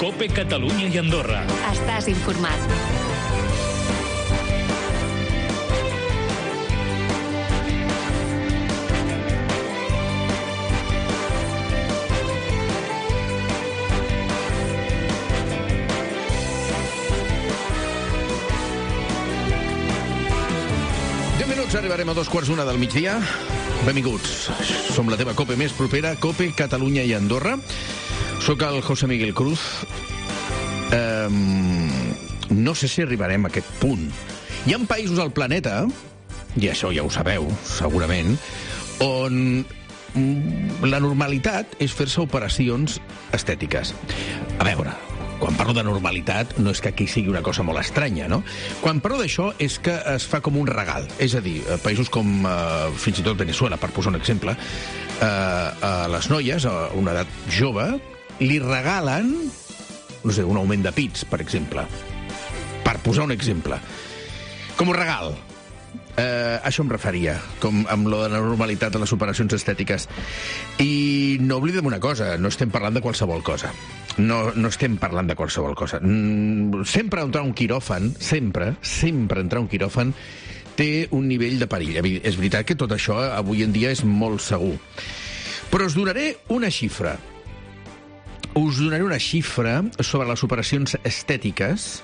COPE Catalunya i Andorra. Estàs informat. Arribarem a 2:15 del migdia. Benvinguts. Som la teva COPE més propera, COPE Catalunya i Andorra. Soc el José Miguel Cruz. No sé si arribarem a aquest punt. Hi ha països al planeta, i això ja ho sabeu, segurament, on la normalitat és fer-se operacions estètiques. A veure, quan parlo de normalitat, no és que aquí sigui una cosa molt estranya, no? Quan parlo d'això és que es fa com un regal. És a dir, països com fins i tot Venezuela, per posar un exemple, a les noies, a una edat jove, li regalen, no sé, un augment de pits, per exemple. Per posar un exemple. Com un regal. Això em referia, com amb lo de la normalitat de les operacions estètiques. I no oblidem una cosa, no estem parlant de qualsevol cosa. No estem parlant de qualsevol cosa. Sempre entrar a un quiròfan, sempre entrar a un quiròfan té un nivell de perill. És veritat que tot això avui en dia és molt segur. Però us donaré una xifra. Us donaré una xifra sobre les operacions estètiques.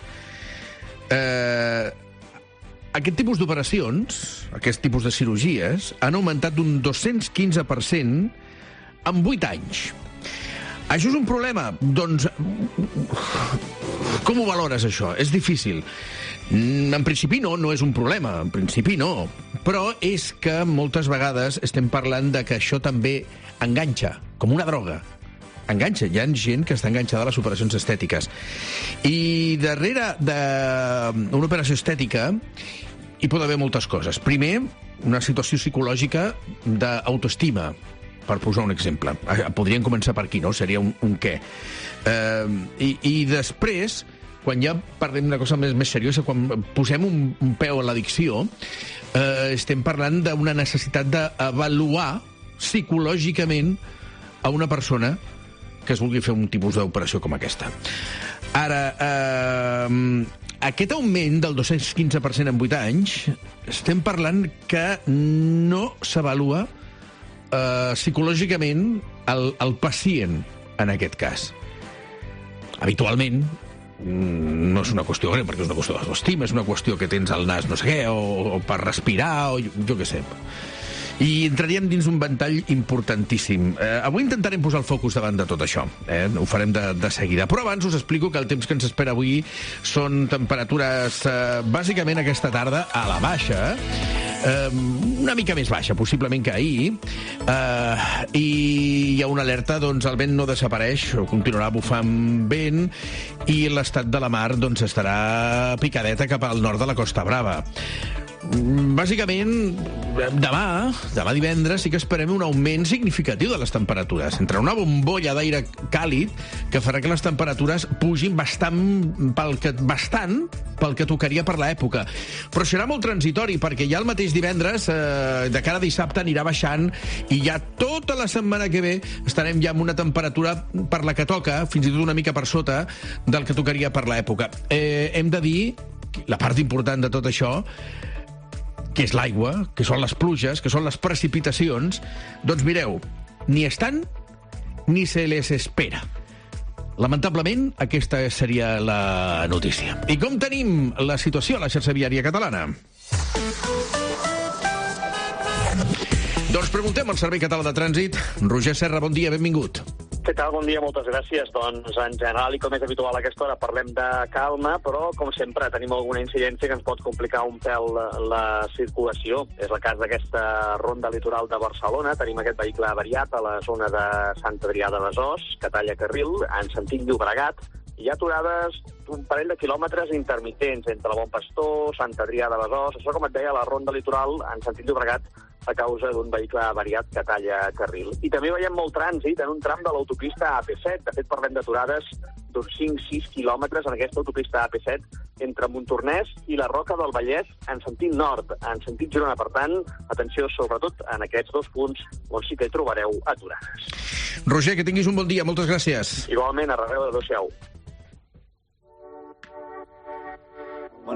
Aquest tipus d'operacions, aquest tipus de cirurgies, han augmentat d'un 215% en 8 anys. Això és un problema? Doncs, com ho valores, això? És difícil. En principi no és un problema, en principi no. Però és que moltes vegades estem parlant de que això també enganxa, com una droga. Enganxa, hi ha gent que està enganxada a les operacions estètiques. I darrere d'una operació estètica hi pot haver moltes coses. Primer, una situació psicològica d'autoestima, per posar un exemple. Podríem començar per aquí, no? Seria un què. I després, quan ja parlem d'una cosa més seriosa, quan posem un peu a l'addicció, estem parlant d'una necessitat d'avaluar psicològicament a una persona que es vulgui fer un tipus d'operació com aquesta. Ara, aquest augment del 215% en 8 anys, estem parlant que no s'avalua psicològicament el pacient, en aquest cas. Habitualment, no és una qüestió greu, perquè és una qüestió d'autoestima, és una qüestió que tens al nas no sé què, o per respirar, o jo què sé. I entraríem dins un ventall importantíssim. Avui intentarem posar el focus davant de tot això. Ho farem de seguida. Però abans us explico que el temps que ens espera avui són temperatures, bàsicament aquesta tarda, a la baixa. Una mica més baixa, possiblement que ahir. I hi ha una alerta, doncs el vent no desapareix, continuarà bufant vent, i l'estat de la mar doncs estarà picadeta cap al nord de la Costa Brava. Bàsicament, demà divendres, sí que esperem un augment significatiu de les temperatures. Entrarà una bombolla d'aire càlid que farà que les temperatures pugin bastant pel que tocaria per l'època. Però serà molt transitori, perquè ja el mateix divendres, de cara a dissabte, anirà baixant, i ja tota la setmana que ve estarem ja amb una temperatura per la que toca, fins i tot una mica per sota del que tocaria per l'època. Hem de dir, la part important de tot això, que és l'aigua, que són les pluges, que són les precipitacions, doncs mireu, ni estan ni se les espera. Lamentablement, aquesta seria la notícia. I com tenim la situació a la xarxa viària catalana? Doncs preguntem al Servei Català de Trànsit. Roger Serra, bon dia, benvingut. Què tal? Bon dia, moltes gràcies. Doncs, en general, i com és habitual a aquesta hora, parlem de calma, però, com sempre, tenim alguna incidència que ens pot complicar un pèl la circulació. És el cas d'aquesta ronda litoral de Barcelona. Tenim aquest vehicle avariat a la zona de Sant Adrià de Besòs, que talla carril, en sentit Llobregat. Hi ha aturades un parell de quilòmetres intermitents entre el Bon Pastor, Sant Adrià de Besòs. Això, com et deia, la ronda litoral en sentit Llobregat, a causa d'un vehicle avariat que talla carril. I també veiem molt trànsit en un tram de l'autopista AP7. De fet, parlem d'aturades d'uns 5-6 quilòmetres en aquesta autopista AP7 entre Montornès i la Roca del Vallès en sentit nord, en sentit Girona. Per tant, atenció sobretot en aquests dos punts on sí que hi trobareu aturades. Roger, que tinguis un bon dia. Moltes gràcies. Igualment, a rebeu, adéu-siau.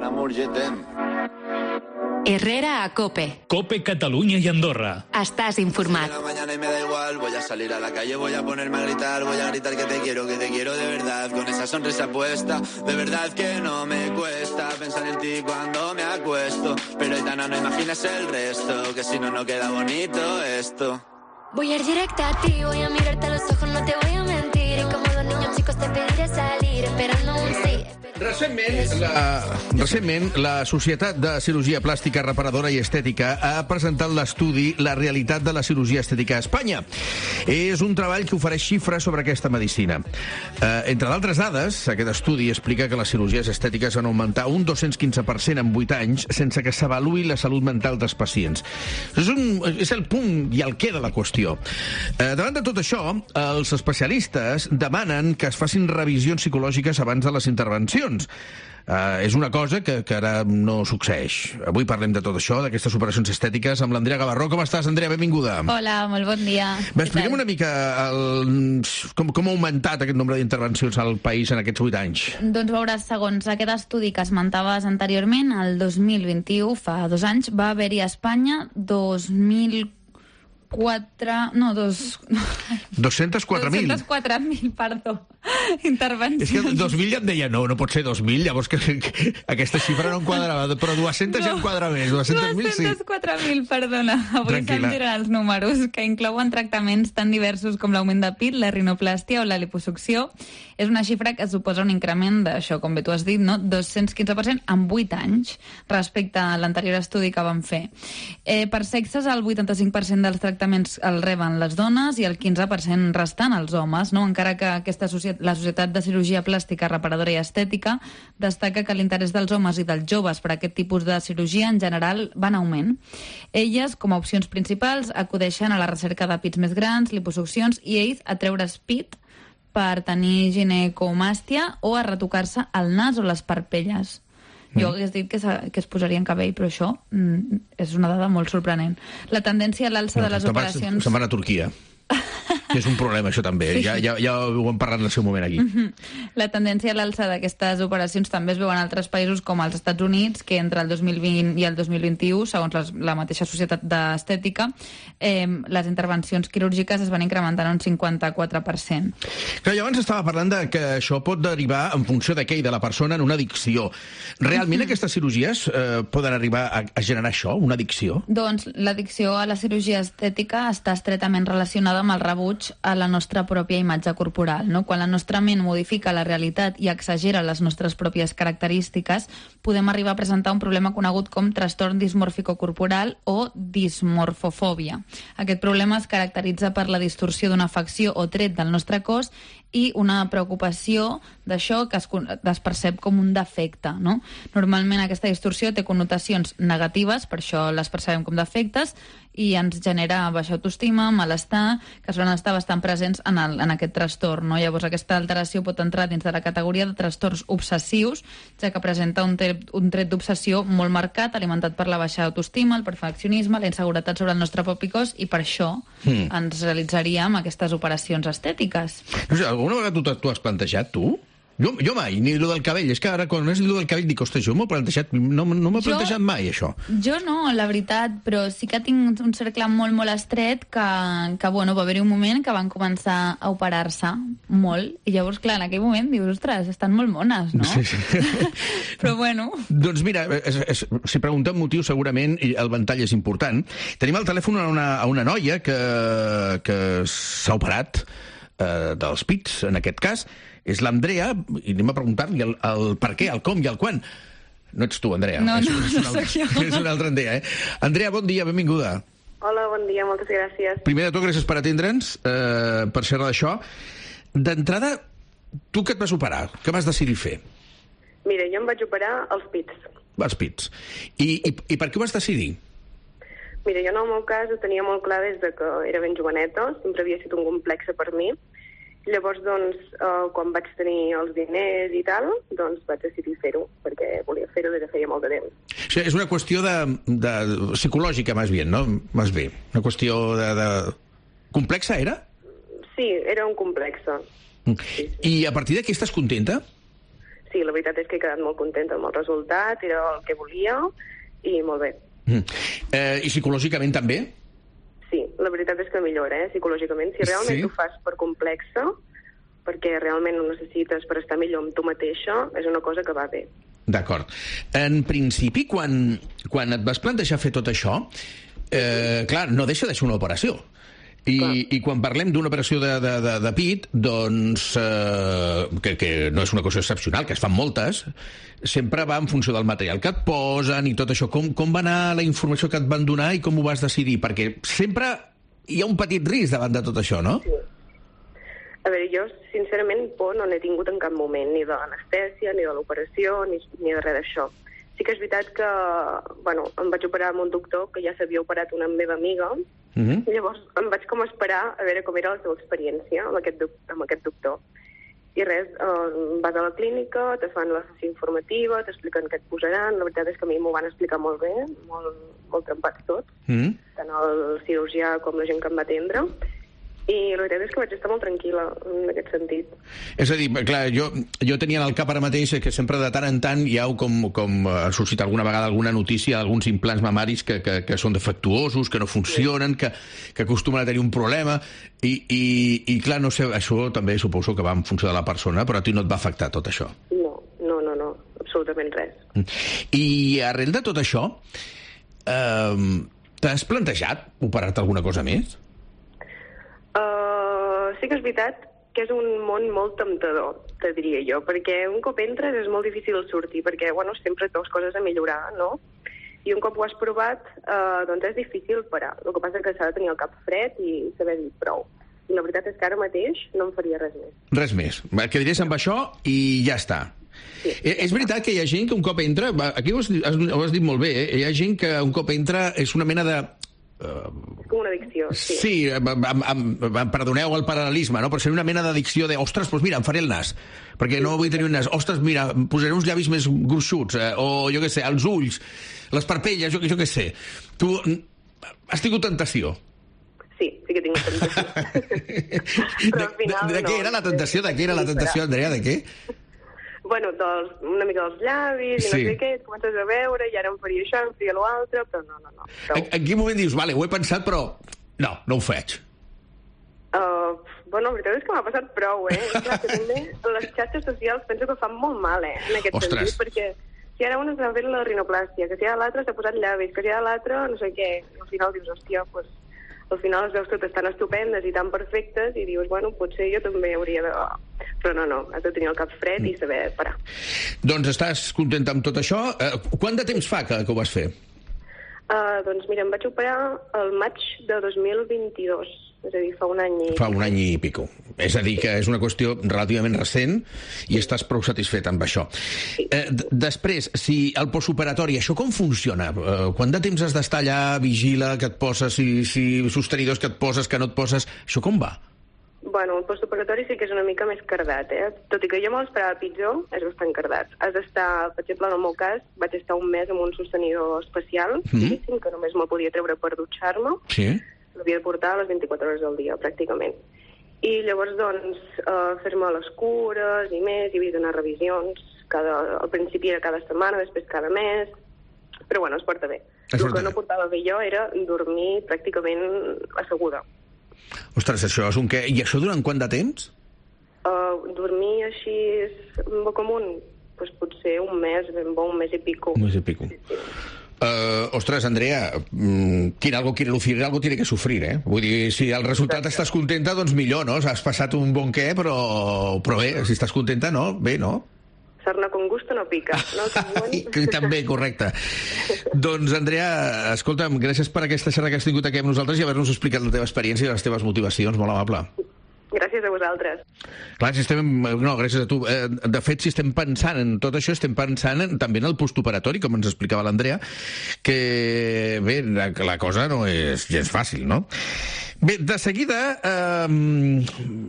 Mon amour, je t'aime. Herrera a COPE. COPE Catalunya i Andorra. Estàs informat. De la mañana y me da igual, voy a salir a la calle, voy a ponerme a gritar que te quiero de verdad, con esa sonrisa puesta, de verdad que no me cuesta pensar en ti cuando me acuesto, pero Aitana, no imaginas el resto, que si no, no queda bonito esto. Voy a ir directa a ti, voy a mirarte a los ojos, no te voy a mentir, y como dos niños chicos te pediré salir, esperando un sí. Recentment, la Societat de Cirurgia Plàstica Reparadora i Estètica ha presentat l'estudi La realitat de la cirurgia estètica a Espanya. És un treball que ofereix xifres sobre aquesta medicina. Entre d'altres dades, aquest estudi explica que les cirurgies estètiques van augmentar un 215% en 8 anys sense que s'avaluï la salut mental dels pacients. És el punt i el què de la qüestió. Davant de tot això, els especialistes demanen que es facin revisions psicològiques abans de les intervencions. És una cosa que ara no succeeix. Avui parlem de tot això, d'aquestes operacions estètiques, amb l'Andrea Gavarró. Com estàs, Andrea? Benvinguda. Hola, molt bon dia. Expliquem una mica com ha augmentat aquest nombre d'intervencions al país en aquests 8 anys. Doncs veuràs, segons aquest estudi que esmentaves anteriorment, el 2021, fa 2 anys, va haver-hi a Espanya 204.000, perdó, intervencions. És que 2.000 ja em deia, no pot ser 2.000, llavors que aquesta xifra no em quadrava, però 200 ja em quadra més, 200.000 sí. 204.000, perdona. Avui se'm giren els números, que inclouen tractaments tan diversos com l'augment de pit, la rinoplàstia o la liposucció. És una xifra que suposa un increment d'això, com bé tu has dit, no? 215% en 8 anys respecte a l'anterior estudi que vam fer. Per sexes, el 85% dels tractaments el reben les dones i el 15% restant els homes, no? Encara que la Societat de Cirurgia Plàstica Reparadora i Estètica destaca que l'interès dels homes i dels joves per aquest tipus de cirurgia en general va en augment. Elles, com a opcions principals, acudeixen a la recerca de pits més grans, liposuccions i ells a treure's pit per tenir ginecomàstia o a retocar-se el nas o les parpelles. Jo hagués dit que es posarien cabell, però això és una dada molt sorprenent. La tendència a l'alça de les operacions... Se'n van a Turquia. És un problema, això també. Sí. Ja ho hem parlat en el seu moment aquí. La tendència a l'alça d'aquestes operacions també es veu en altres països com els Estats Units, que entre el 2020 i el 2021, segons la mateixa Societat d'Estètica, les intervencions quirúrgiques es van incrementar un 54%. Clar, jo abans estava parlant de que això pot derivar, en funció de què i de la persona, en una addicció. Realment aquestes cirurgies poden arribar a generar això, una addicció? Doncs l'addicció a la cirurgia estètica està estretament relacionada amb el rebuig a la nostra pròpia imatge corporal, no? Quan la nostra ment modifica la realitat i exagera les nostres pròpies característiques, podem arribar a presentar un problema conegut com trastorn dismòrfico corporal o dismorfofòbia. Aquest problema es caracteritza per la distorsió d'una facció o tret del nostre cos i una preocupació d'això que es percep com un defecte, no? Normalment aquesta distorsió té connotacions negatives, per això les percebem com defectes, i ens genera baixa autoestima, malestar, que solen estar bastant presents en aquest trastorn, no? Llavors aquesta alteració pot entrar dins de la categoria de trastorns obsessius, ja que presenta un tret d'obsessió molt marcat, alimentat per la baixa autoestima, el perfeccionisme, la inseguretat sobre el nostre propi cos, i per això ens realitzaríem aquestes operacions estètiques. No sé, alguna vegada t'ho has plantejat, tu? Jo mai, ni lo del cabell. És que ara, quan és lo del cabell, dic, ostres, jo m'ho he plantejat, no m'he plantejat mai, això. Jo no, la veritat, però sí que tinc un cercle molt, molt estret que bueno, va haver-hi un moment que van començar a operar-se molt, i llavors, clar, en aquell moment dius, ostres, estan molt mones, no? Sí. Però bueno... Doncs mira, si preguntem motiu, segurament el ventall és important. Tenim al telèfon a una noia que s'ha operat dels pits, en aquest cas. És l'Andrea, i anem a preguntar-li el per què, el com i el quan. No ets tu, Andrea. No soc jo. És una altra Andrea, Andrea, bon dia, benvinguda. Hola, bon dia, moltes gràcies. Primer de tot, gràcies per atendre'ns, per xerrar d'això. D'entrada, tu què et vas operar? Què vas decidir fer? Mira, jo em vaig operar els pits. Els pits. I per què ho vas decidir? Mira, jo en el meu cas ho tenia molt clar des de que era ben joveneta, sempre havia estat un complexe per mi. Llavors, doncs, quan vaig tenir els diners i tal, doncs vaig decidir fer-ho, perquè volia fer-ho des de feia molt de temps. O sigui, és una qüestió de psicològica, més bé, no? Més bé. Una qüestió de... Complexa, era? Sí, era un complexe. I a partir d'aquí estàs contenta? sí, la veritat és que he quedat molt contenta amb el resultat, era el que volia, i molt bé. I psicològicament també? Sí, la veritat és que millora, psicològicament. Si realment ho fas per complexa, perquè realment ho necessites per estar millor amb tu mateixa, és una cosa que va bé. D'acord. En principi, quan et vas plantejar fer tot això, clar, no deixa de ser una operació. I quan parlem d'una operació de pit, doncs, que no és una cosa excepcional, que es fan moltes, sempre va en funció del material que et posen i tot això. Com va anar la informació que et van donar i com ho vas decidir? Perquè sempre hi ha un petit risc davant de tot això, no? Sí. A veure, jo, sincerament, por no n'he tingut en cap moment, ni de l'anestèsia, ni de l'operació, ni de res d'això. Sí que és veritat que, bueno, em vaig operar amb un doctor que ja s'havia operat una meva amiga, i llavors em vaig com esperar a veure com era la seva experiència amb aquest doctor. I res, vas a la clínica, te fan la sessió informativa, t'expliquen què et posaran. La veritat és que a mi m'ho van explicar molt bé, molt trempats tots, tant el cirurgià com la gent que em va atendre. I la veritat és que vaig estar molt tranquil·la en aquest sentit. És a dir, clar, jo tenia en el cap ara mateix que sempre de tant en tant hi ha com ha sorgit alguna vegada alguna notícia d'alguns implants mamaris que són defectuosos, que no funcionen, que acostumen a tenir un problema i clar, no sé, això també suposo que va en funció de la persona, però a ti no et va afectar tot això. No, absolutament res. I arrel de tot això, t'has plantejat operar-te alguna cosa més? Sí que és veritat que és un món molt temptador, te diria jo, perquè un cop entres és molt difícil sortir, perquè, bueno, sempre et veus coses a millorar, no? I un cop ho has provat, doncs és difícil parar. El que passa és que s'ha de tenir el cap fred i saber dir prou. I la veritat és que ara mateix no em faria res més. Res més. Quedaries amb això i ja està. Sí, és veritat que hi ha gent que un cop entra... Aquí ho has dit molt bé, hi ha gent que un cop entra és una mena de... És com una addicció, sí. Sí, perdoneu el paral·lelisme, no? Però seria una mena d'addicció de, ostres, doncs mira, em faré el nas, perquè no vull tenir un nas. Ostres, mira, em posaré uns llavis més gruixuts, o jo què sé, els ulls, les parpelles, jo què sé. Tu has tingut tentació? Sí que he tingut tentació. Però al final de què era la tentació? De què era la tentació, Andrea? De què? Bueno, una mica dels llavis, i no sé què, et comences a veure, i ara em faria això, em faria l'altre, però no. En quin moment dius, vale, ho he pensat, però no ho faig? Bueno, la veritat és que m'ha passat prou, Clar, que també les xarxes socials penso que fan molt mal, en aquest sentit, perquè si ara un està fent la rinoplàstia, que si ara l'altre s'ha posat llavis, que si ara l'altre no sé què, i al final dius, hòstia, doncs al final les veus totes tan estupendes i tan perfectes i dius, bueno, potser jo també hauria de... Però no, has de tenir el cap fred i saber parar. Doncs estàs contenta amb tot això. Quant de temps fa que ho vas fer? Doncs mira, em vaig operar el maig de 2022, és a dir, fa un any i... Fa un any i pico. És a dir, que és una qüestió relativament recent i estàs prou satisfet amb això. Sí. Després, si el postoperatori, això com funciona? Quant de temps has d'estar allà, vigila, que et poses, si sostenidors que et poses, que no et poses... Això com va? Bueno, el postoperatori sí que és una mica més cardat, Tot i que jo me l'esperava pitjor, és bastant cardat. Has d'estar, per exemple, en el meu cas, vaig estar un mes amb un sostenidor especial, que només me'l podia treure per dutxar-me. Sí. L'havia de portar a les 24 hores del dia, pràcticament. I llavors, doncs, fer-me les cures i més, hi havia d'anar a revisions. Al principi era cada setmana, després cada mes. Però, bueno, es porta bé. El que no portava bé jo era dormir pràcticament asseguda. Ostres, això és un què? I això durant quant de temps? Dormir així boca amunt, doncs potser un mes, ben bo, un mes i pico. Un mes i pico. Sí. Ostres, Andrea, algo tiene que sufrir, Vull dir, si el resultat estàs contenta, doncs millor, no? Has passat un bon què, però bé, si estàs contenta, no? Bé, no? Sarna con gusto no pica, no? També, correcte. Doncs, Andrea, escolta'm, gràcies per aquesta xerrada que has tingut aquí amb nosaltres i haver-nos explicat la teva experiència i les teves motivacions, molt amable. Gràcies a vosaltres. Clar, gràcies a tu. De fet, si estem pensant en tot això, estem pensant també en el postoperatori, com ens explicava l'Andrea, que, bé, la cosa no és gens fàcil, no? Bé, de seguida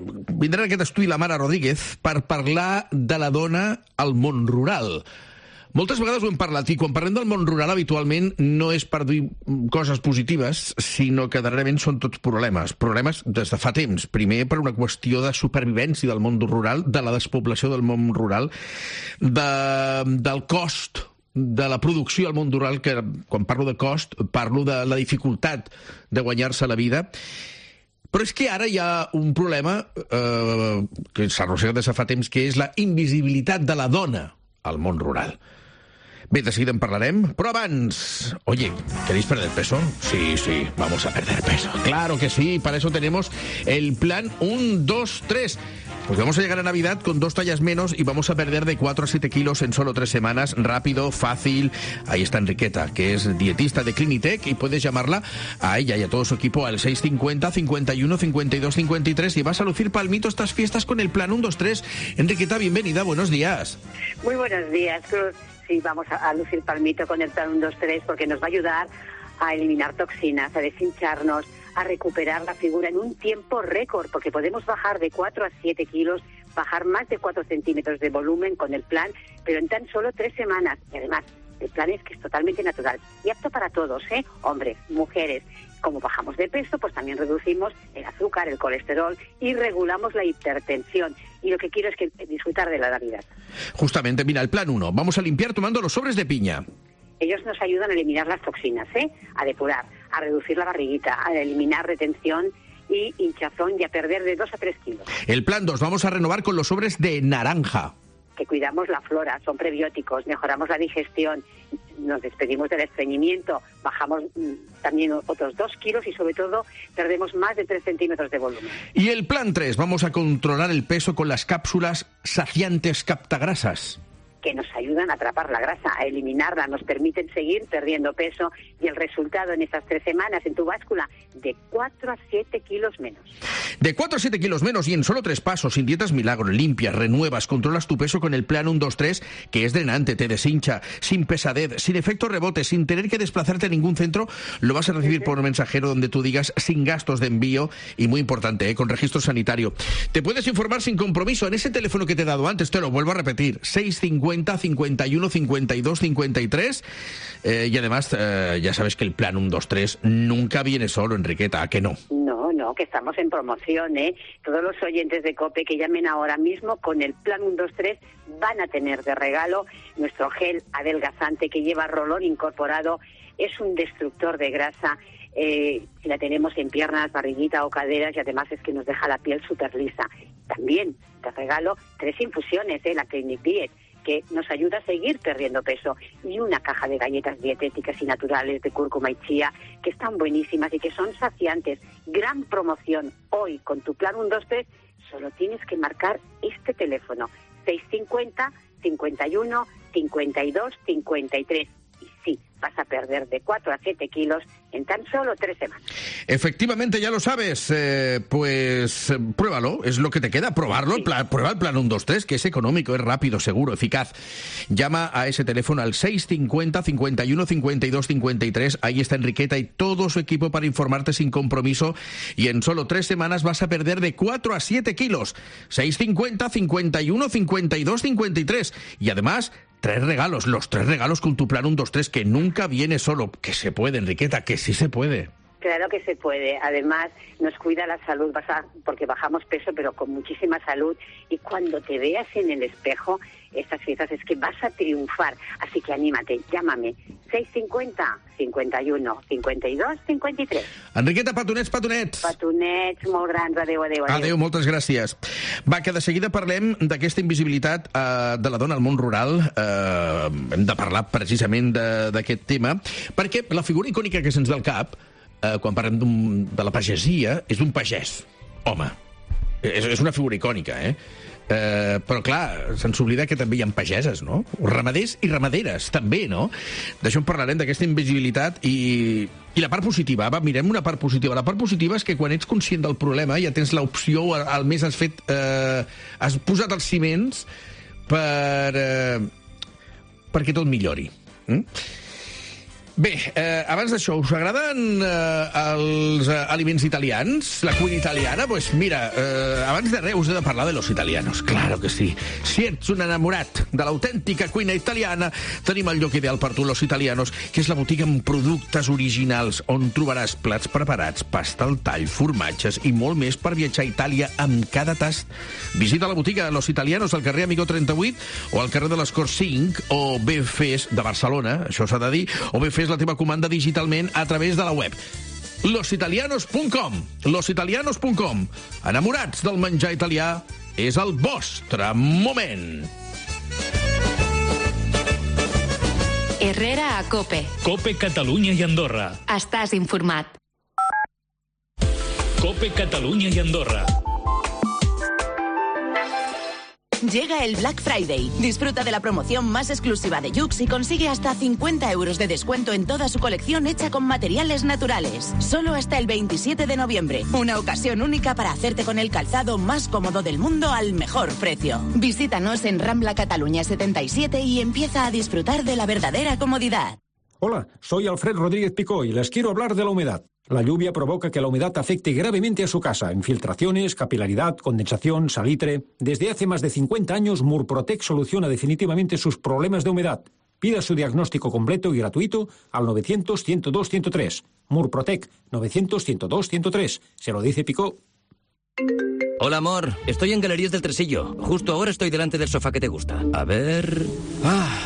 vindrà aquest estudi la Mara Rodríguez per parlar de la dona al món rural. Moltes vegades ho hem parlat, i quan parlem del món rural habitualment no és per dir coses positives, sinó que darrerament són tots problemes. Problemes des de fa temps. Primer per una qüestió de supervivència del món rural, de la despoblació del món rural, del cost de la producció al món rural, que quan parlo de cost parlo de la dificultat de guanyar-se la vida. Però és que ara hi ha un problema que s'arrossega des de fa temps, que és la invisibilitat de la dona al món rural. Bé, de seguida en parlarem, però abans... Oye, ¿queréis perder peso? Sí, vamos a perder peso. Claro que sí, para eso tenemos el plan 1, 2, 3. Pues vamos a llegar a Navidad con 2 tallas menos y vamos a perder de 4 a 7 kilos en solo 3 semanas. Rápido, fácil. Ahí está Enriqueta, que es dietista de Clinitec, y puedes llamarla a ella y a todo su equipo al 650 51 52 53 y vas a lucir palmito estas fiestas con el plan 1, 2, 3. Enriqueta, bienvenida, buenos días. Muy buenos días, Cruz. Sí, vamos a lucir palmito con el plan 1, 2, 3 porque nos va a ayudar a eliminar toxinas, a deshincharnos, a recuperar la figura en un tiempo récord, porque podemos bajar de 4 a 7 kilos, bajar más de 4 centímetros de volumen con el plan, pero en tan solo 3 semanas. Y además, el plan es que es totalmente natural y apto para todos, hombres, mujeres. Como bajamos de peso, pues también reducimos el azúcar, el colesterol y regulamos la hipertensión. Y lo que quiero es que disfrutar de la Navidad. Justamente, mira, el plan 1. Vamos a limpiar tomando los sobres de piña. Ellos nos ayudan a eliminar las toxinas, a depurar, a reducir la barriguita, a eliminar retención y hinchazón y a perder de 2 a 3 kilos. El plan 2. Vamos a renovar con los sobres de naranja. Que cuidamos la flora, son prebióticos, mejoramos la digestión, nos despedimos del estreñimiento, bajamos también otros 2 kilos y sobre todo perdemos más de 3 centímetros de volumen. Y el plan 3, vamos a controlar el peso con las cápsulas saciantes captagrasas. Que nos ayudan a atrapar la grasa, a eliminarla, nos permiten seguir perdiendo peso y el resultado en esas 3 semanas en tu báscula, de 4 a 7 kilos menos. De 4 a 7 kilos menos y en solo 3 pasos, sin dietas milagro, limpias, renuevas, controlas tu peso con el plan 1, 2, 3, que es drenante, te deshincha, sin pesadez, sin efecto rebote, sin tener que desplazarte a ningún centro. Lo vas a recibir por mensajero donde tú digas, sin gastos de envío y, muy importante, con registro sanitario. Te puedes informar sin compromiso en ese teléfono que te he dado antes, te lo vuelvo a repetir, 650 51 52 53 y además ya sabes que el plan 1, 2, 3 nunca viene solo, Enriqueta, ¿a que no? No, que estamos en promoción, Todos los oyentes de COPE que llamen ahora mismo con el plan 1, 2, 3 van a tener de regalo nuestro gel adelgazante que lleva rolón incorporado, es un destructor de grasa. La tenemos en piernas, barriguita o caderas y además es que nos deja la piel súper lisa. También de regalo 3 infusiones, la Clinic Diet, que nos ayuda a seguir perdiendo peso, y una caja de galletas dietéticas y naturales de cúrcuma y chía, que están buenísimas y que son saciantes. Gran promoción hoy con tu plan 1, 2, 3, solo tienes que marcar este teléfono, 650 51 52 53. Y sí, vas a perder de 4 a 7 kilos en tan solo 3 semanas. Efectivamente, ya lo sabes, pues pruébalo, es lo que te queda, probarlo, sí. Prueba el plan 1, 2, 3, que es económico, es rápido, seguro, eficaz. Llama a ese teléfono al 650 51 52 53, ahí está Enriqueta y todo su equipo para informarte sin compromiso, y en solo 3 semanas vas a perder de 4 a 7 kilos. 650 51 52 53, y además 3 regalos, los 3 regalos con tu plan 1, 2, 3, que nunca viene solo. Que se puede, Enriqueta, que sí se puede. Claro que se puede. Además, nos cuida la salud, porque bajamos peso, pero con muchísima salud. Y cuando te veas en el espejo, estas fiestas es que vas a triunfar. Así que anímate, llámame. 650 51 52 53. Enriqueta, petonets. Petonets, molt grans. Adéu. Adéu, moltes gràcies. Va, que de seguida parlem d'aquesta invisibilitat de la dona al món rural. Hem de parlar precisament d'aquest tema, perquè la figura icònica que se'ns ve al cap quan parlem de la pagesia, és d'un pagès. Home, és una figura icònica, però clar, se'ns oblida que també hi ha pageses, no? Ramaders i ramaderes, també, no? D'això en parlarem, d'aquesta invisibilitat i la part positiva. Va, mirem una part positiva. La part positiva és que quan ets conscient del problema ja tens l'opció, al més has posat els ciments perquè tot millori. Bé, abans d'això, us agraden els aliments italians? La cuina italiana? Pues mira, abans de res us he de parlar de los italianos. Claro que sí. Si ets un enamorat de l'autèntica cuina italiana, tenim el lloc ideal per tu, Los Italianos, que és la botiga amb productes originals, on trobaràs plats preparats, pasta al tall, formatges i molt més per viatjar a Itàlia amb cada tast. Visita la botiga Los Italianos al carrer Amigó 38 o al carrer de les Corts 5, o bé fes de Barcelona, això s'ha de dir, o bé fes la teva comanda digitalment a través de la web lositalianos.com. lositalianos.com. Enamorats del menjar italià, és el vostre moment. Herrera a COPE. COPE Catalunya i Andorra. Estàs informat. COPE Catalunya i Andorra. Llega el Black Friday. Disfruta de la promoción más exclusiva de Yux y consigue hasta 50 euros de descuento en toda su colección hecha con materiales naturales. Solo hasta el 27 de noviembre. Una ocasión única para hacerte con el calzado más cómodo del mundo al mejor precio. Visítanos en Rambla Cataluña 77 y empieza a disfrutar de la verdadera comodidad. Hola, soy Alfred Rodríguez Picó y les quiero hablar de la humedad. La lluvia provoca que la humedad afecte gravemente a su casa. Infiltraciones, capilaridad, condensación, salitre. Desde hace más de 50 años, Murprotec soluciona definitivamente sus problemas de humedad. Pida su diagnóstico completo y gratuito al 900-102-103. Murprotec, 900-102-103. Se lo dice Picó. Hola, amor. Estoy en Galerías del Tresillo. Justo ahora estoy delante del sofá que te gusta. A ver... Luis,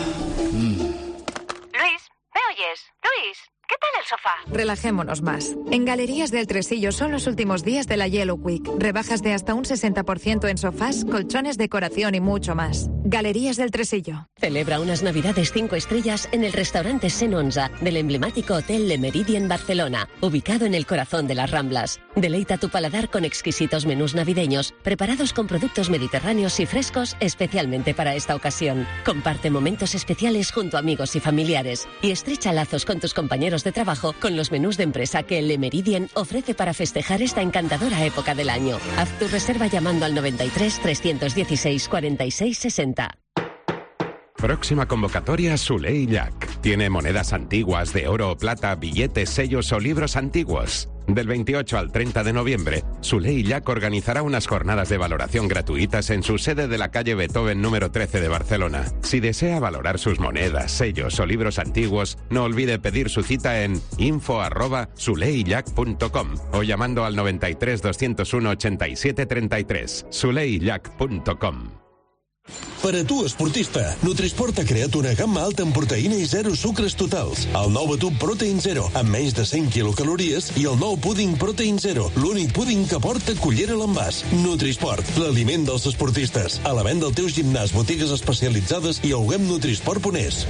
¿me oyes? Luis, ¿qué tal el sofá? Relajémonos más. En Galerías del Tresillo son los últimos días de la Yellow Week. Rebajas de hasta un 60% en sofás, colchones, decoración y mucho más. Galerías del Tresillo. Celebra unas Navidades 5 estrellas en el restaurante Senonza del emblemático Hotel Le Méridien Barcelona, ubicado en el corazón de las Ramblas. Deleita tu paladar con exquisitos menús navideños, preparados con productos mediterráneos y frescos especialmente para esta ocasión. Comparte momentos especiales junto a amigos y familiares y estrecha lazos con tus compañeros de trabajo con los menús de empresa que el Le Méridien ofrece para festejar esta encantadora época del año. Haz tu reserva llamando al 93 316 46 60. Próxima convocatoria Soler & Llach. Tiene monedas antiguas de oro o plata, billetes, sellos o libros antiguos. Del 28 al 30 de noviembre, Soler & Llach organizará unas jornadas de valoración gratuitas en su sede de la calle Beethoven número 13 de Barcelona. Si desea valorar sus monedas, sellos o libros antiguos, no olvide pedir su cita en info@soleryllach.com o llamando al 93 201 87 33. soleryllach.com. Per a tu, esportista, Nutrisport ha creat una gamma alta en proteïna i zero sucres totals. El nou batut Protein Zero, amb menys de 100 quilocalories, i el nou púding Protein Zero, l'únic púding que porta cullera a l'envàs. Nutrisport, l'aliment dels esportistes. A la venda al teu gimnàs, botigues especialitzades i a webnutrisport.es.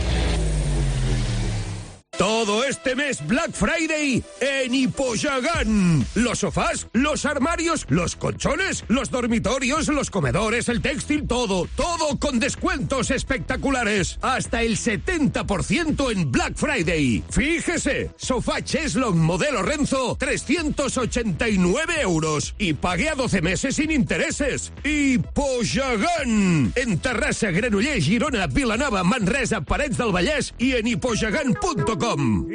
Todo este mes Black Friday en Hipoyagan. Los sofás, los armarios, los colchones, los dormitorios, los comedores, el textil, todo con descuentos espectaculares. Hasta el 70% en Black Friday. Fíjese, sofá Cheslong modelo Renzo, 389 euros. Y pague a 12 meses sin intereses. Hipoyagan. En Terrassa, Granollers, Girona, Vilanova, Manresa, Parets del Vallès y en hipoyagan.com.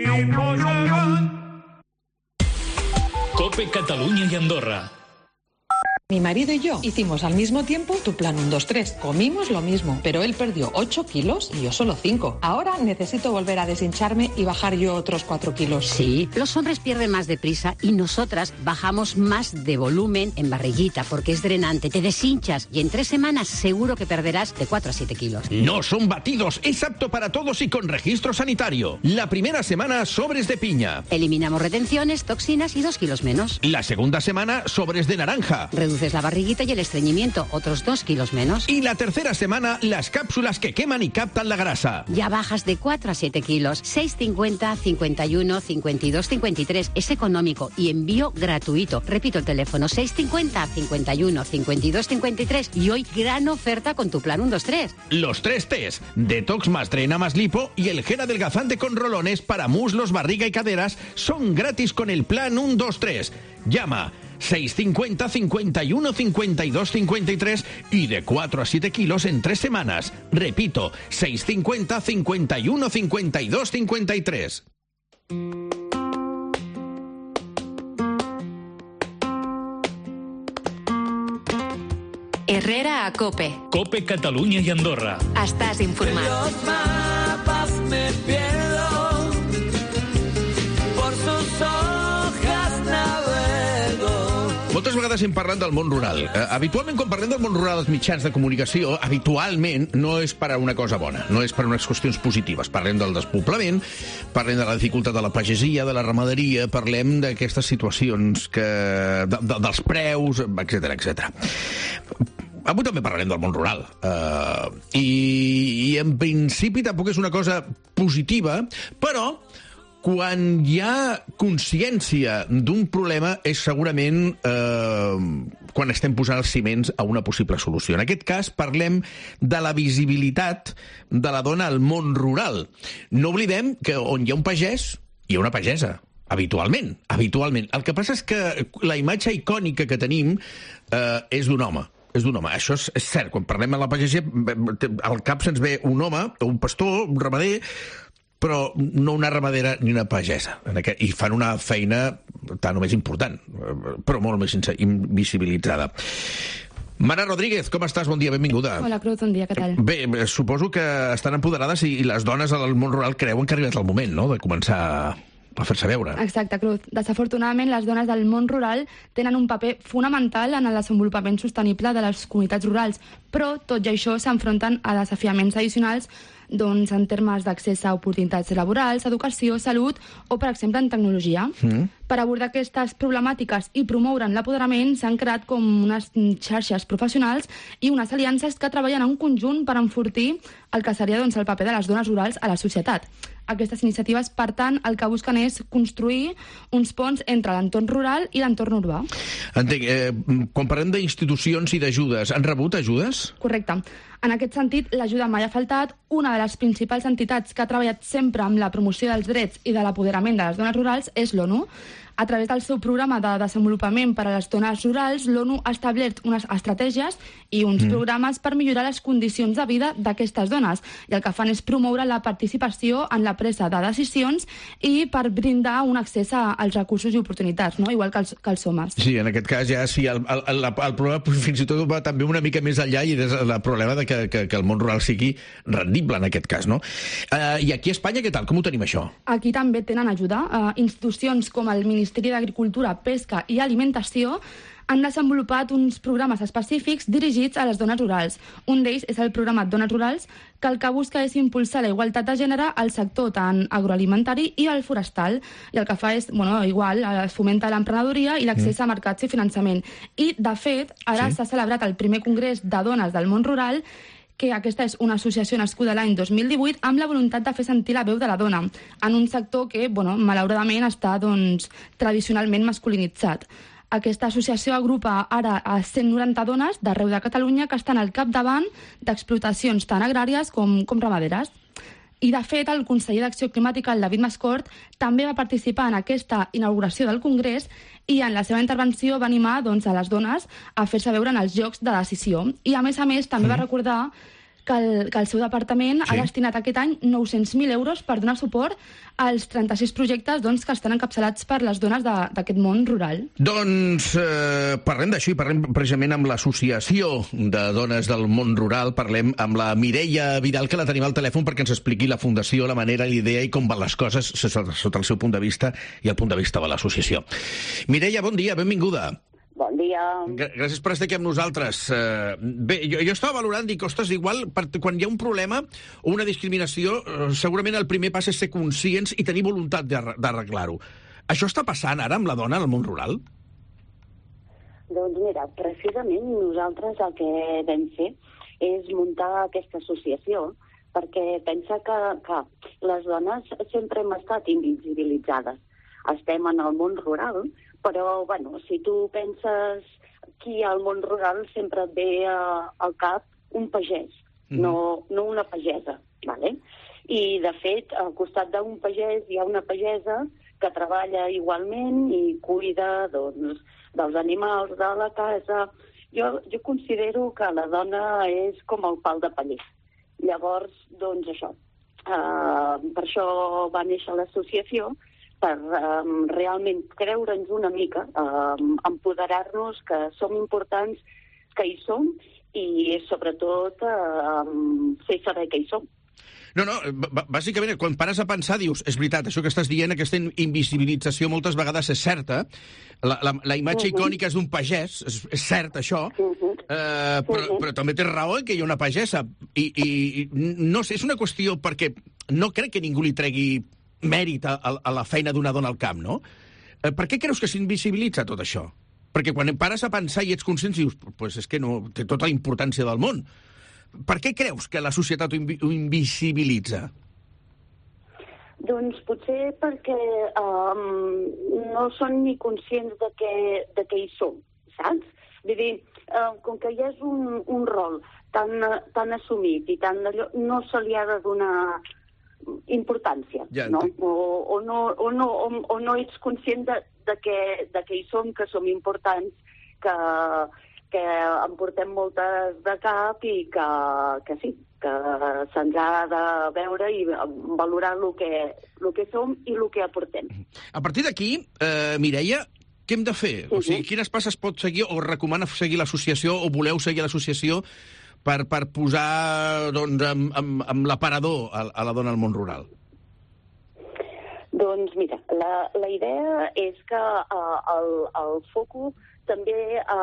COPE Catalunya y Andorra. Mi marido y yo hicimos al mismo tiempo tu plan 1-2-3. Comimos lo mismo, pero él perdió 8 kilos y yo solo 5. Ahora necesito volver a deshincharme y bajar yo otros 4 kilos. Sí, los hombres pierden más deprisa y nosotras bajamos más de volumen en barriguita porque es drenante. Te deshinchas y en 3 semanas seguro que perderás de 4 a 7 kilos. No son batidos, es apto para todos y con registro sanitario. La primera semana, sobres de piña. Eliminamos retenciones, toxinas y 2 kilos menos. La segunda semana, sobres de naranja. Reduces la barriguita y el estreñimiento, otros 2 kilos menos. Y la tercera semana, las cápsulas que queman y captan la grasa. Ya bajas de 4 a 7 kilos. 6,50, 51, 52, 53. Es económico y envío gratuito. Repito el teléfono, 6,50, 51, 52, 53. Y hoy gran oferta con tu plan 1-2-3. Los 3 T's, Detox más Drena más Lipo y el gel adelgazante con rolones para muslos, barriga y caderas son gratis con el plan 1-2-3. Llama 650 51 52 53 y de 4 a 7 kilos en 3 semanas. Repito, 650 51 52 53. Herrera a COPE. COPE Catalunya i Andorra. Estàs informat. Los mapas me pierdo, por sus hojas navego. Moltes vegades hem parlat del món rural. Habitualment, quan parlem del món rural als mitjans de comunicació, habitualment no és per a una cosa bona, no és per a unes qüestions positives. Parlem del despoblament, parlem de la dificultat de la pagesia, de la ramaderia, parlem d'aquestes situacions dels preus, etc. Avui també parlarem del món rural. I en principi tampoc és una cosa positiva, però quan hi ha consciència d'un problema és segurament quan estem posant els ciments a una possible solució. En aquest cas parlem de la visibilitat de la dona al món rural. No oblidem que on hi ha un pagès, hi ha una pagesa. Habitualment. El que passa és que la imatge icònica que tenim és d'un home. Això és cert. Quan parlem de la pagesia, al cap se'ns ve un home, un pastor, un ramader, però no una ramadera ni una pagesa. I fan una feina tant o més important, però molt més invisibilitzada. Mara Rodríguez, com estàs? Bon dia, benvinguda. Hola, Cruz, bon dia, què tal? Bé, suposo que estan empoderades i les dones del món rural creuen que ha arribat el moment, no?, de començar a fer-se veure. Exacte, Cruz. Desafortunadament, les dones del món rural tenen un paper fonamental en el desenvolupament sostenible de les comunitats rurals, però, tot i això, s'enfronten a desafiaments addicionals en termes d'accés a oportunitats laborals, educació, salut o, per exemple, en tecnologia. Per abordar aquestes problemàtiques i promoure'n l'apoderament s'han creat com unes xarxes professionals i unes aliances que treballen en conjunt per enfortir el que seria el paper de les dones rurals a la societat. Aquestes iniciatives, per tant, el que busquen és construir uns ponts entre l'entorn rural i l'entorn urbà. Entenc. Quan parlem d'institucions i d'ajudes, han rebut ajudes? Correcte. En aquest sentit, l'ajuda mai ha faltat. Una de les principals entitats que ha treballat sempre amb la promoció dels drets i de l'apoderament de les dones rurals és l'ONU. A través del seu programa de desenvolupament per a les dones rurals, l'ONU ha establert unes estratègies i uns programes per millorar les condicions de vida d'aquestes dones. I el que fan és promoure la participació en la presa de decisions i per brindar un accés als recursos i oportunitats, no? Igual que els homes. Sí, en aquest cas ja sí, el problema fins i tot va també una mica més enllà i és el problema de que el món rural sigui rendible en aquest cas, no? I aquí a Espanya, què tal? Com ho tenim, això? Aquí també tenen ajuda. Institucions com el Ministeri d'Agricultura, Pesca i Alimentació han desenvolupat uns programes específics dirigits a les dones rurals. Un d'ells és el programa Dones Rurals, que el que busca és impulsar la igualtat de gènere al sector tant agroalimentari i al forestal. I el que fa és, igual, es fomenta l'emprenedoria i l'accés a mercats i finançament. I, de fet, ara s'ha celebrat el primer congrés de dones del món rural, que aquesta és una associació nascuda l'any 2018 amb la voluntat de fer sentir la veu de la dona en un sector que, malauradament, està tradicionalment masculinitzat. Aquesta associació agrupa ara a 190 dones d'arreu de Catalunya que estan al capdavant d'explotacions tant agràries com ramaderes. I, de fet, el conseller d'Acció Climàtica, el David Mascort, també va participar en aquesta inauguració del Congrés i en la seva intervenció va animar a les dones a fer-se veure en els jocs de decisió. I, a més, també va recordar que el seu departament ha destinat aquest any 900.000 euros per donar suport als 36 projectes que estan encapçalats per les dones d'aquest món rural. Doncs parlem d'això i parlem precisament amb l'associació de dones del món rural. Parlem amb la Mireia Vidal, que la tenim al telèfon perquè ens expliqui la fundació, la manera, l'idea i com van les coses sota el seu punt de vista i el punt de vista de l'associació. Mireia, bon dia, benvinguda. Bon dia. Gràcies per estar aquí amb nosaltres. Bé, jo estava valorant, dic, ostres, igual, quan hi ha un problema o una discriminació, segurament el primer pas és ser conscients i tenir voluntat d'arreglar-ho. Això està passant ara amb la dona al món rural? Doncs mira, precisament nosaltres el que vam fer és muntar aquesta associació, perquè pensa que les dones sempre hem estat invisibilitzades. Estem en el món rural, però, si tu penses qui hi ha al món rural, sempre et ve al cap un pagès, no una pagesa, ¿vale? I, de fet, al costat d'un pagès hi ha una pagesa que treballa igualment i cuida dels animals de la casa. Jo considero que la dona és com el pal de paller. Llavors, això. Per això va néixer l'associació, per realment creure'ns una mica, empoderar-nos que som importants, que hi som, i sobretot fer saber que hi som. No, bàsicament, quan pares a pensar, dius, és veritat, això que estàs dient, aquesta invisibilització moltes vegades és certa, la imatge icònica és d'un pagès, és cert això, però també tens raó que hi ha una pagesa, i no sé, és una qüestió perquè no crec que ningú li tregui mèrit a la feina d'una dona al camp, no? Per què creus que s'invisibilitza tot això? Perquè quan pares a pensar i ets conscient, dius, pues és que no té tota la importància del món. Per què creus que la societat ho invisibilitza? Doncs potser perquè no són ni conscients de què hi som, saps? Vull dir, com que ja és un rol tan assumit i tan d'allò, no se li ha de donar importància, no? O no ets conscient de què hi som, que som importants, que en portem moltes de cap i que sí, que se'ns ha de veure i valorar el que som i el que aportem. A partir d'aquí, Mireia, què hem de fer? O sigui, quines passes pot seguir o recomana seguir l'associació o voleu seguir l'associació per posar amb l'aparador a la dona al món rural? Doncs mira, la idea és que el Foco també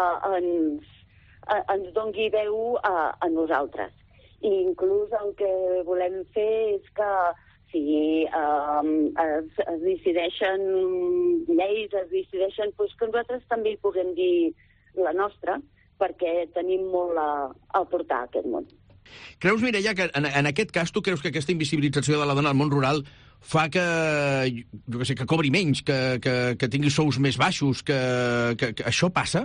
ens doni veu a nosaltres. I inclús el que volem fer és que si es decideixen lleis, es decideixen, doncs que nosaltres també hi puguem dir la nostra, perquè tenim molt a aportar a aquest món. Creus, Mireia, que en aquest cas tu creus que aquesta invisibilització de la dona al món rural fa que, jo què sé, que cobri menys, que tingui sous més baixos, que això passa?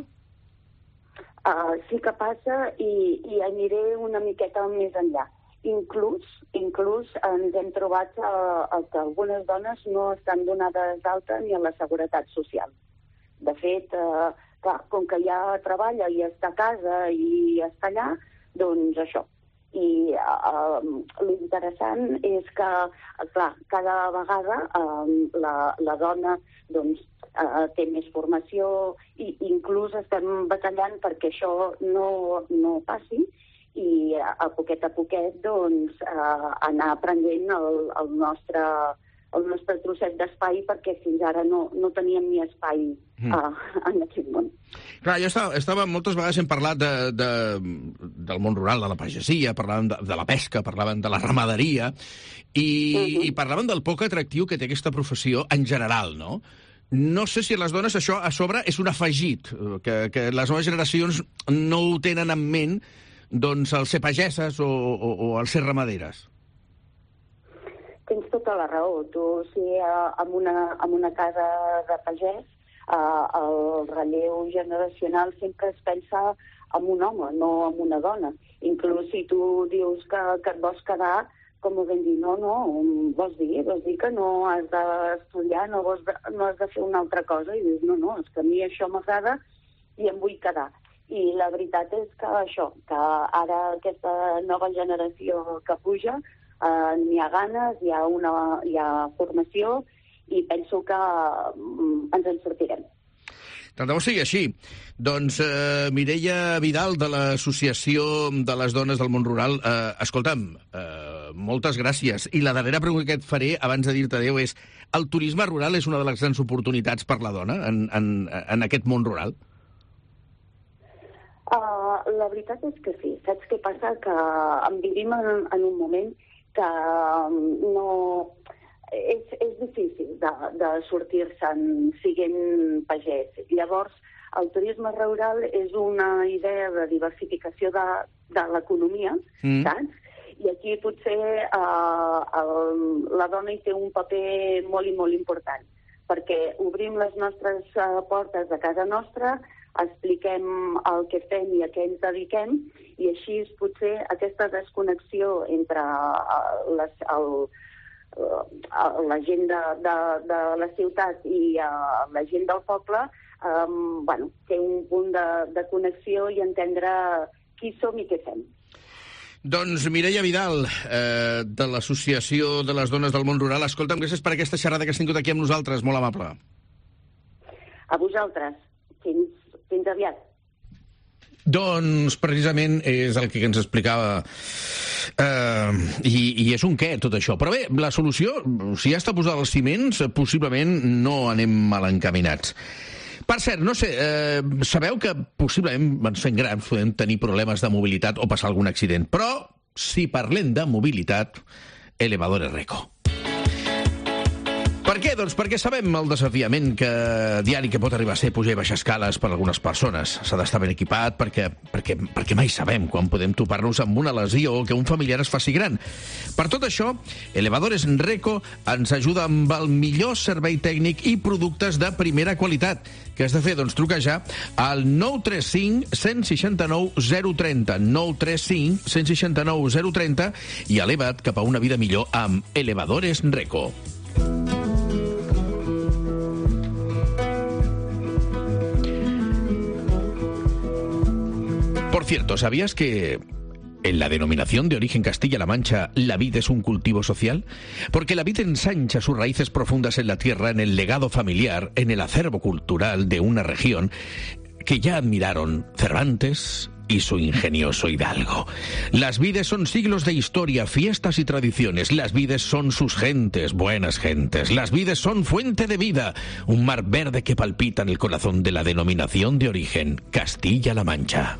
Sí que passa i aniré una miqueta més enllà. Inclús ens hem trobat que algunes dones no estan donades d'alta ni a la Seguretat Social. De fet, clar, com que ja treballa i està a casa i està allà, doncs això. I l'interessant és que, clar, cada vegada la dona doncs, té més formació i inclús estem batallant perquè això no passi i a poquet doncs, anar aprenent el nostre trosset d'espai perquè fins ara no teníem ni espai en aquest món. Clar, jo estava moltes vegades hem parlat del món rural, de la pagesia, parlàvem de la pesca, parlàvem de la ramaderia i parlàvem del poc atractiu que té aquesta professió en general, no? No sé si les dones això a sobre és un afegit, que les noves generacions no ho tenen en ment, doncs, el ser pageses o el ser ramaderes. Tens tota la raó. Tu, si en una casa de pagès, el relleu generacional sempre es pensa en un home, no en una dona. Inclús si tu dius que et vols quedar, com ho vam dir, no, vols dir que no has d'estudiar, no has de fer una altra cosa, i dius, no, és que a mi això m'agrada i em vull quedar. I la veritat és que això, que ara aquesta nova generació que puja, n'hi ha ganes, hi ha formació i penso que ens en sortirem. Tant de bo sigui així. Doncs, Mireia Vidal, de l'Associació de les Dones del Món Rural, escolta'm, moltes gràcies. I la darrera pregunta que et faré, abans de dir-te adéu, és: el turisme rural és una de les grans oportunitats per la dona en aquest món rural? La veritat és que sí. Saps què passa? Que vivim en un moment que no... És difícil de sortir-se'n siguent pagès. Llavors, el turisme rural és una idea de diversificació de l'economia, saps? I aquí potser la dona hi té un paper molt i molt important, perquè obrim les nostres portes de casa nostra, expliquem el que fem i a què ens dediquem, i així potser aquesta desconnexió entre la gent de la ciutat i la gent del poble, té un punt de connexió i entendre qui som i què fem. Doncs Mireia Vidal, de l'Associació de les Dones del Món Rural. Escolta'm, gràcies per aquesta xerrada que has tingut aquí amb nosaltres, molt amable. A vosaltres. Fins aviat. Doncs precisament és el que ens explicava i és un què tot això. Però bé, la solució, si ja està posada als ciments, possiblement no anem mal encaminats. Per cert, no sé, sabeu que possiblement ens fent grans podem tenir problemes de mobilitat o passar algun accident, però si parlem de mobilitat, Elevadores Reco. Per què? Doncs perquè sabem el desafiament diari que pot arribar a ser pujar i baixar escales per a algunes persones. S'ha d'estar ben equipat perquè mai sabem quan podem topar-nos amb una lesió o que un familiar es faci gran. Per tot això, Elevadores Reco ens ajuda amb el millor servei tècnic i productes de primera qualitat. Què has de fer? Doncs truca ja al 935 169 030, 935 169 030 i eleva't cap a una vida millor amb Elevadores Reco. Por cierto, ¿sabías que en la denominación de origen Castilla-La Mancha la vid es un cultivo social? Porque la vid ensancha sus raíces profundas en la tierra, en el legado familiar, en el acervo cultural de una región que ya admiraron Cervantes y su ingenioso hidalgo. Las vides son siglos de historia, fiestas y tradiciones. Las vides son sus gentes, buenas gentes. Las vides son fuente de vida, un mar verde que palpita en el corazón de la denominación de origen Castilla-La Mancha.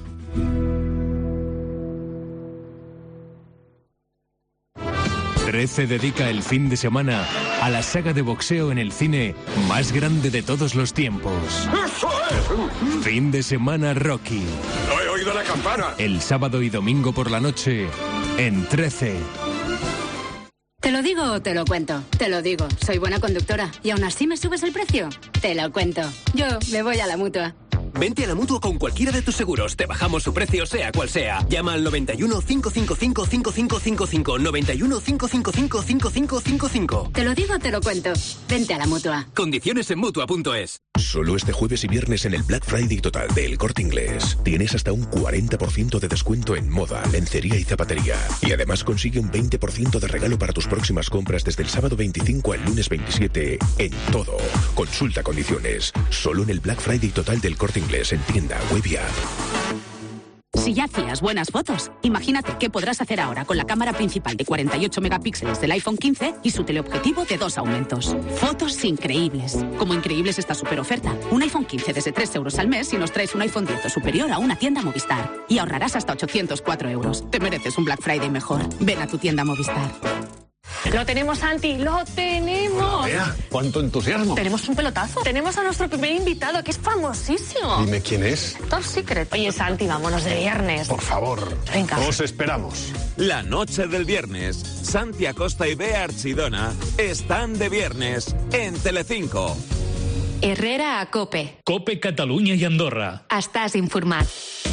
Trece dedica el fin de semana a la saga de boxeo en el cine más grande de todos los tiempos. ¡Eso es! Fin de semana Rocky. ¡No he oído la campana! El sábado y domingo por la noche en 13. ¿Te lo digo o te lo cuento? Te lo digo, soy buena conductora y aún así me subes el precio. Te lo cuento. Yo me voy a la Mutua. Vente a la Mutua con cualquiera de tus seguros. Te bajamos su precio, sea cual sea. Llama al 91 555 5555. 91 555 5555. Te lo digo, te lo cuento. Vente a la Mutua. Condiciones en Mutua.es. Solo este jueves y viernes en el Black Friday total de El Corte Inglés tienes hasta un 40% de descuento en moda, lencería y zapatería. Y además consigue un 20% de regalo para tus próximas compras desde el sábado 25 al lunes 27 en todo. Consulta condiciones. Solo en el Black Friday total del Corte Inglés en tienda, web y app. Si ya hacías buenas fotos, imagínate qué podrás hacer ahora con la cámara principal de 48 megapíxeles del iPhone 15 y su teleobjetivo de 2 aumentos. Fotos increíbles. Como increíbles esta super oferta. Un iPhone 15 desde 3 euros al mes si nos traes un iPhone 10 o superior a una tienda Movistar. Y ahorrarás hasta 804 euros. Te mereces un Black Friday mejor. Ven a tu tienda Movistar. Lo tenemos, Santi, lo tenemos. Vea, cuánto entusiasmo. Tenemos un pelotazo. Tenemos a nuestro primer invitado, que es famosísimo. Dime quién es. Top Secret. Oye, Santi, vámonos de viernes. Por favor. Venga. Os esperamos. La noche del viernes, Santi Acosta y Bea Archidona están de viernes en Telecinco. Herrera a Cope. Cope Catalunya i Andorra. Estàs informat.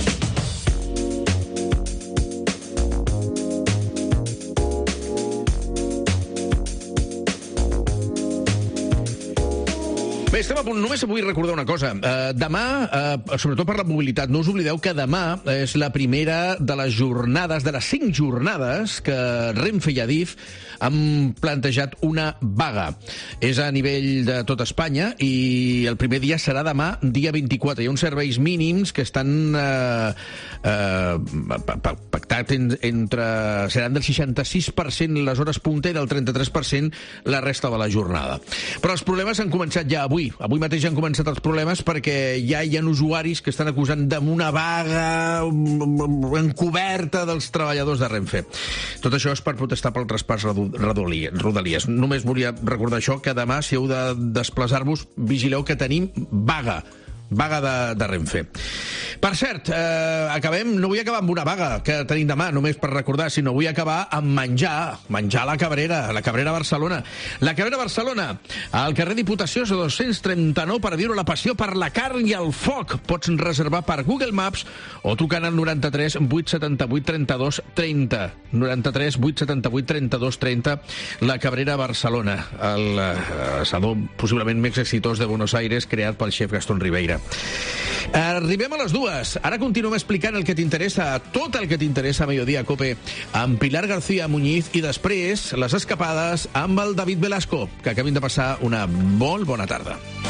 Bé, estem a punt. Només vull recordar una cosa. Demà, sobretot per la mobilitat, no us oblideu que demà és la primera de les jornades, de les 5 jornades que Renfe i Adif han plantejat una vaga. És a nivell de tot Espanya i el primer dia serà demà, dia 24. Hi ha uns serveis mínims que estan pactats entre... Seran del 66% les hores punta i del 33% la resta de la jornada. Però els problemes han començat ja avui. Avui mateix han començat els problemes perquè ja hi ha usuaris que estan acusant d'una vaga encoberta dels treballadors de Renfe. Tot això és per protestar pel traspàs Rodalies. Només volia recordar això, que demà, si heu de desplaçar-vos, vigileu que tenim vaga de Renfe. Per cert, no vull acabar amb una vaga que tenim demà, només per recordar, sinó vull acabar amb menjar a la Cabrera Barcelona. La Cabrera Barcelona, al carrer Diputació 239, per viure la passió per la carn i el foc. Pots reservar per Google Maps o trucant al 93 878 32 30. 93 878 32 30, la Cabrera Barcelona, el asador possiblement més exitós de Buenos Aires, creat pel xef Gastón Ribeira. Arribem a les 2. Ara continuem explicant el que t'interessa, tot el que t'interessa a Mediodía Cope, amb Pilar García Muñiz, i després les escapades amb el David Velasco, que acabin de passar una molt bona tarda.